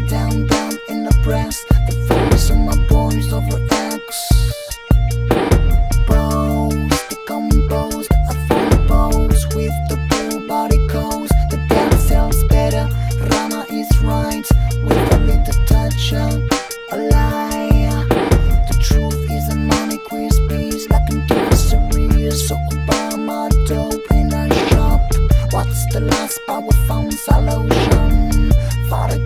down, down in the breast. The face of my boys over X. Bros, they composed. I follow pose with the full body coast. The dance sells better, Rama is right. With a little touch of a lie. The truth is a money quiz piece, like in TV series. So Obama dope in a shop. What's the last power found solution? For the